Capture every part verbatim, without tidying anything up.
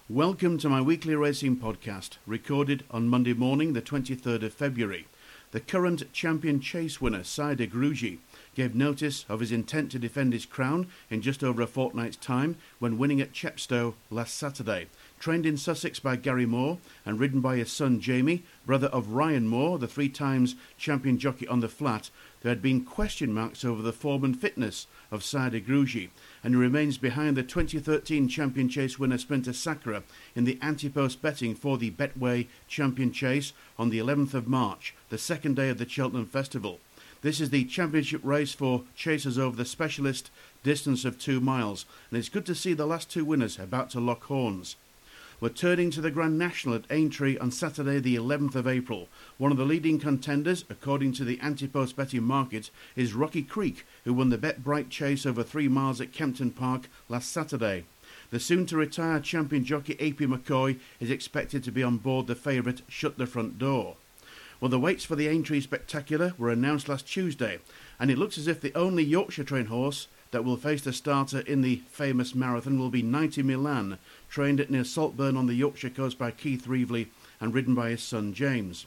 Welcome to my weekly racing podcast, recorded on Monday morning, the twenty-third of February. The current champion chase winner, Saida Gruji, gave notice of his intent to defend his crown in just over a fortnight's time when winning at Chepstow last Saturday. Trained in Sussex by Gary Moore and ridden by his son Jamie, brother of Ryan Moore, the three times champion jockey on the flat, there had been question marks over the form and fitness of Saida Gruji, and he remains behind the twenty thirteen champion chase winner Sprinter Sacre in the anti-post betting for the Betway Champion Chase on the eleventh of March, the second day of the Cheltenham Festival. This is the championship race for chasers over the specialist distance of two miles, and it's good to see the last two winners about to lock horns. We're turning to the Grand National at Aintree on Saturday the eleventh of April. One of the leading contenders, according to the anti-post betting market, is Rocky Creek, who won the Bet Bright Chase over three miles at Kempton Park last Saturday. The soon-to-retire champion jockey A P McCoy is expected to be on board the favourite Shut the Front Door. Well, the weights for the Aintree Spectacular were announced last Tuesday, and it looks as if the only Yorkshire trained horse that will face the starter in the famous marathon will be ninety Milan, trained at near Saltburn on the Yorkshire coast by Keith Reevely and ridden by his son James.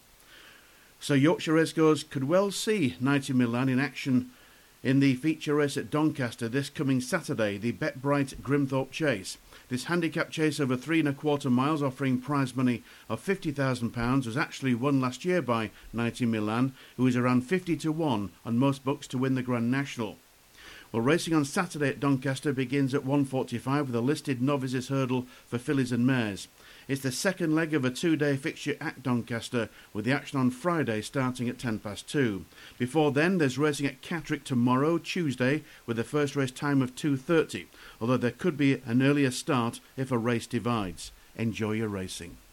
So Yorkshire racegoers could well see ninety Milan in action in the feature race at Doncaster this coming Saturday, the Bet Bright Grimthorpe Chase. This handicap chase over three and a quarter miles, offering prize money of fifty thousand pounds, was actually won last year by ninety Milan, who is around fifty to one on most books to win the Grand National. Well, racing on Saturday at Doncaster begins at one forty-five with a listed novices hurdle for fillies and mares. It's the second leg of a two-day fixture at Doncaster, with the action on Friday starting at ten past two. Before then, there's racing at Catterick tomorrow, Tuesday, with the first race time of two thirty, although there could be an earlier start if a race divides. Enjoy your racing.